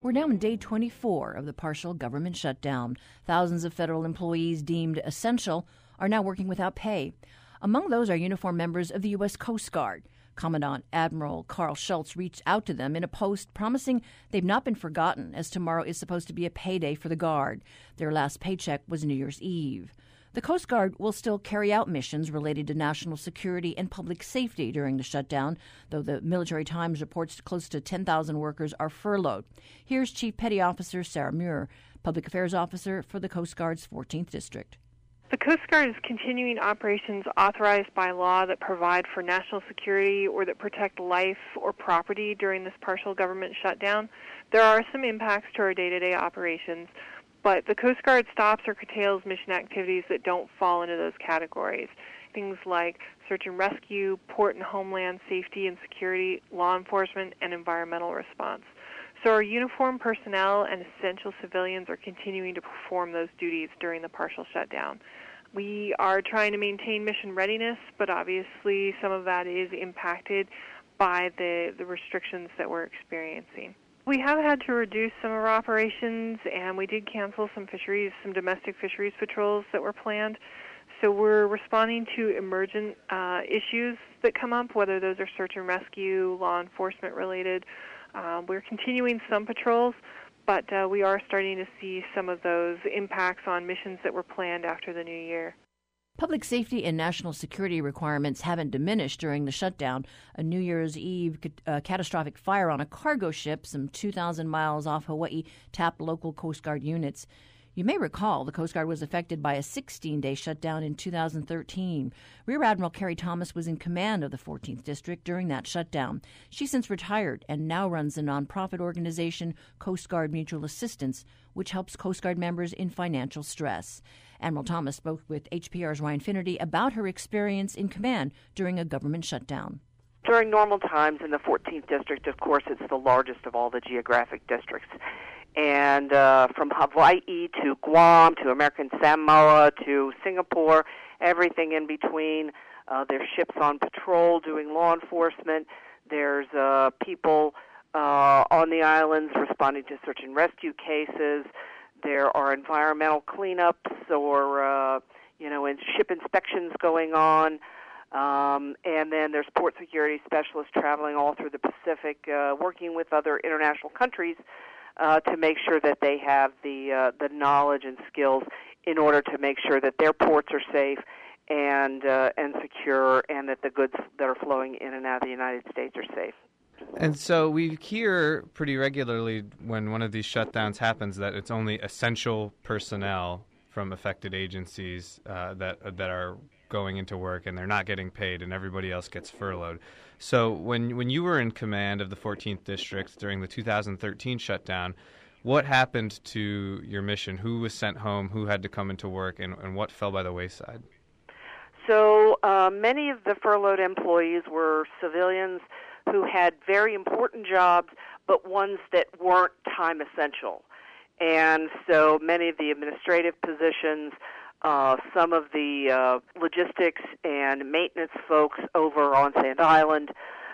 We're now in day 24 of the partial government shutdown. Thousands of federal employees deemed essential are now working without pay. Among those are uniformed members of the U.S. Coast Guard. Commandant Admiral Carl Schultz reached out to them in a post promising they've not been forgotten, as tomorrow is supposed to be a payday for the Guard. Their last paycheck was New Year's Eve. The Coast Guard will still carry out missions related to national security and public safety during the shutdown, though the Military Times reports close to 10,000 workers are furloughed. Here's Chief Petty Officer Sarah Muir, Public Affairs Officer for the Coast Guard's 14th District. The Coast Guard is continuing operations authorized by law that provide for national security or that protect life or property during this partial government shutdown. There are some impacts to our day-to-day operations, but the Coast Guard stops or curtails mission activities that don't fall into those categories. Things like search and rescue, port and homeland safety and security, law enforcement, and environmental response. So our uniformed personnel and essential civilians are continuing to perform those duties during the partial shutdown. We are trying to maintain mission readiness, but obviously some of that is impacted by the restrictions that we're experiencing. We have had to reduce some of our operations, and we did cancel some domestic fisheries patrols that were planned. So we're responding to emergent issues that come up, whether those are search and rescue, law enforcement related. We're continuing some patrols, but we are starting to see some of those impacts on missions that were planned after the new year. Public safety and national security requirements haven't diminished during the shutdown. A New Year's Eve catastrophic fire on a cargo ship some 2,000 miles off Hawaii tapped local Coast Guard units. You may recall the Coast Guard was affected by a 16-day shutdown in 2013. Rear Admiral Carrie Thomas was in command of the 14th District during that shutdown. She since retired and now runs the nonprofit organization Coast Guard Mutual Assistance, which helps Coast Guard members in financial stress. Admiral Thomas spoke with HPR's Ryan Finnerty about her experience in command during a government shutdown. During normal times in the 14th District, of course, it's the largest of all the geographic districts. And from Hawaii to Guam to American Samoa to Singapore, everything in between. There's ships on patrol doing law enforcement. There's people on the islands responding to search and rescue cases. There are environmental cleanups or, and ship inspections going on. And then there's port security specialists traveling all through the Pacific, working with other international countries to make sure that they have the knowledge and skills in order to make sure that their ports are safe and secure, and that the goods that are flowing in and out of the United States are safe. And so we hear pretty regularly when one of these shutdowns happens that it's only essential personnel from affected agencies that are going into work, and they're not getting paid, and everybody else gets furloughed. So when you were in command of the 14th District during the 2013 shutdown, what happened to your mission? Who was sent home? Who had to come into work? And what fell by the wayside? So many of the furloughed employees were civilians who had very important jobs, but ones that weren't time essential. And so many of the administrative positions, some of the logistics and maintenance folks over on Sand Island,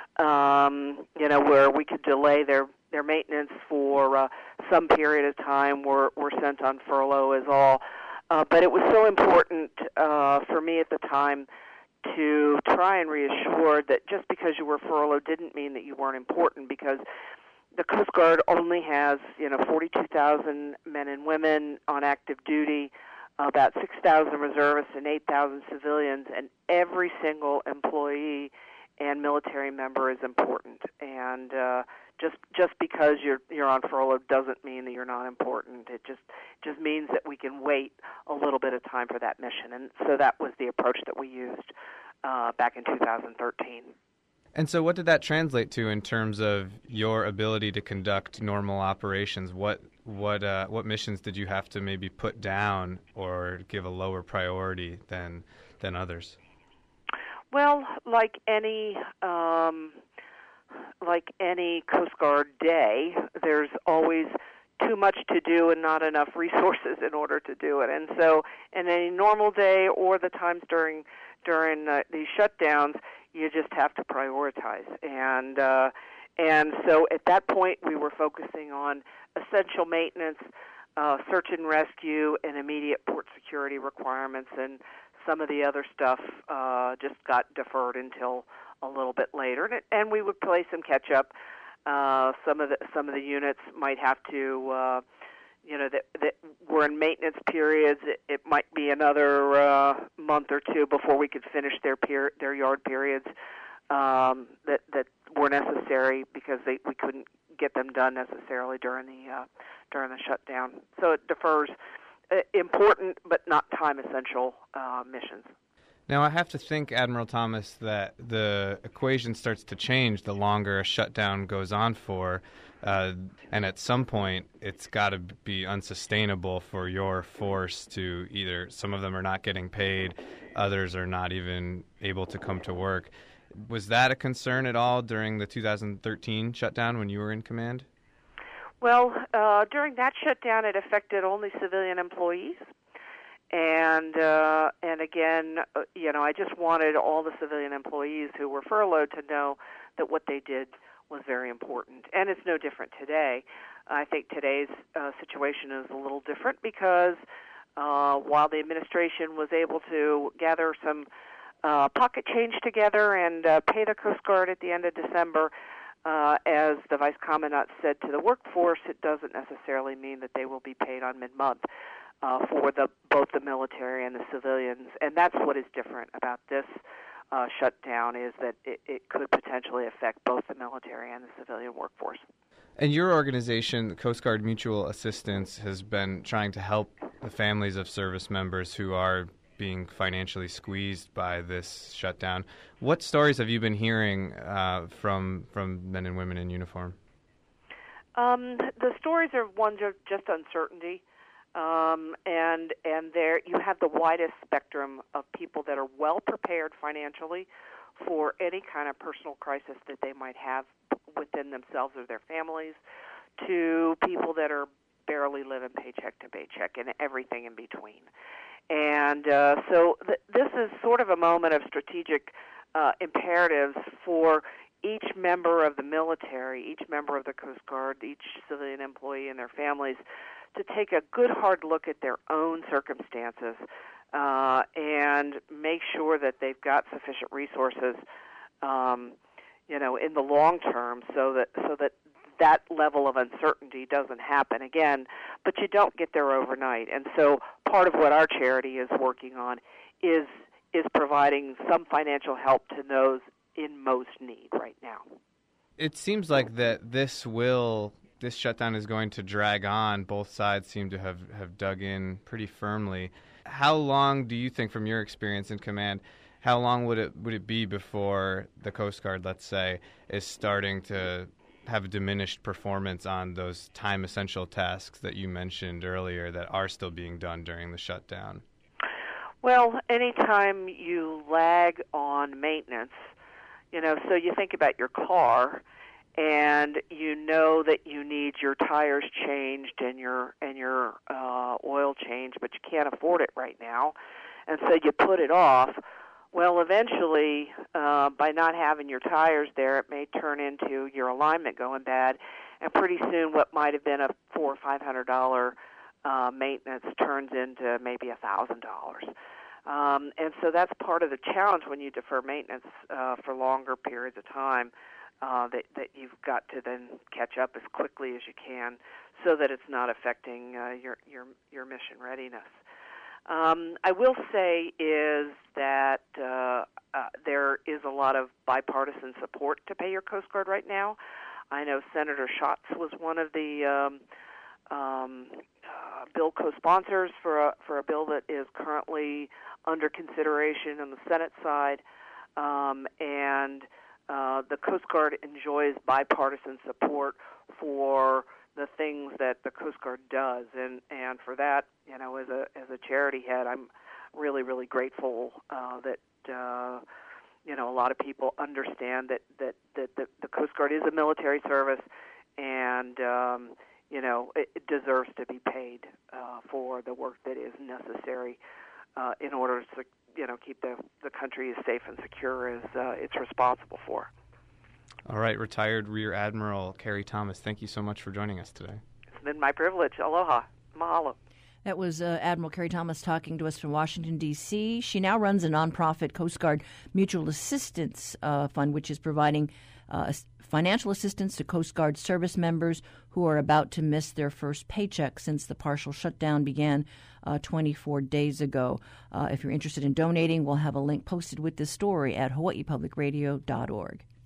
where we could delay their maintenance for some period of time, were sent on furlough as all. But it was so important for me at the time to try and reassure that just because you were furloughed didn't mean that you weren't important, because the Coast Guard only has 42,000 men and women on active duty, about 6,000 reservists and 8,000 civilians, and every single employee and military member is important. And just because you're on furlough doesn't mean that you're not important. It just means that we can wait a little bit of time for that mission. And so that was the approach that we used back in 2013. And so what did that translate to in terms of your ability to conduct normal operations? What missions did you have to maybe put down or give a lower priority than others? Well, like any Coast Guard day, there's always too much to do and not enough resources in order to do it. And so, in any normal day or the times during these shutdowns, you just have to prioritize. And And so at that point, we were focusing on essential maintenance, search and rescue, and immediate port security requirements, and some of the other stuff just got deferred until a little bit later. And we would play some catch up. Some of the units might have to, that were in maintenance periods. It might be another month or two before we could finish their yard periods that were necessary because we couldn't get them done necessarily during the shutdown. So it defers important but not time essential missions. Now, I have to think, Admiral Thomas, that the equation starts to change the longer a shutdown goes on for, and at some point it's got to be unsustainable for your force to either, some of them are not getting paid, others are not even able to come to work. Was that a concern at all during the 2013 shutdown when you were in command? Well, during that shutdown, it affected only civilian employees. And again, I just wanted all the civilian employees who were furloughed to know that what they did was very important. And it's no different today. I think today's situation is a little different because while the administration was able to gather some pocket change together and pay the Coast Guard at the end of December, as the Vice Commandant said to the workforce, it doesn't necessarily mean that they will be paid on mid-month. For both the military and the civilians. And that's what is different about this shutdown is that it could potentially affect both the military and the civilian workforce. And your organization, the Coast Guard Mutual Assistance, has been trying to help the families of service members who are being financially squeezed by this shutdown. What stories have you been hearing from men and women in uniform? The stories are ones of just uncertainty. And there you have the widest spectrum of people that are well prepared financially for any kind of personal crisis that they might have within themselves or their families, to people that are barely living paycheck to paycheck and everything in between. And so this is sort of a moment of strategic imperatives for each member of the military, each member of the Coast Guard, each civilian employee and their families to take a good hard look at their own circumstances and make sure that they've got sufficient resources, in the long term, so that level of uncertainty doesn't happen again. But you don't get there overnight, and so part of what our charity is working on is providing some financial help to those in most need right now. It seems like that this shutdown is going to drag on. Both sides seem to have dug in pretty firmly. How long do you think, from your experience in command, how long would it be before the Coast Guard, let's say, is starting to have a diminished performance on those time essential tasks that you mentioned earlier that are still being done during the shutdown? Well, anytime you lag on maintenance, so you think about your car, and you know that you need your tires changed and your oil changed, but you can't afford it right now, and so you put it off. Well, eventually, by not having your tires there, it may turn into your alignment going bad, and pretty soon what might have been a $400 or $500 maintenance turns into maybe $1,000. And so that's part of the challenge when you defer maintenance for longer periods of time. That you've got to then catch up as quickly as you can, so that it's not affecting your mission readiness. I will say is that there is a lot of bipartisan support to pay your Coast Guard right now. I know Senator Schatz was one of the bill co-sponsors for a bill that is currently under consideration on the Senate side, and the Coast Guard enjoys bipartisan support for the things that the Coast Guard does, and for that, as a charity head, I'm really, really grateful that a lot of people understand that the Coast Guard is a military service, and it deserves to be paid for the work that is necessary in order to keep the country as safe and secure as it's responsible for. All right, retired Rear Admiral Carrie Thomas, thank you so much for joining us today. It's been my privilege. Aloha. Mahalo. That was Admiral Carrie Thomas talking to us from Washington, D.C. She now runs a nonprofit Coast Guard Mutual Assistance Fund, which is providing financial assistance to Coast Guard service members who are about to miss their first paycheck since the partial shutdown began 24 days ago. If you're interested in donating, we'll have a link posted with this story at hawaiipublicradio.org.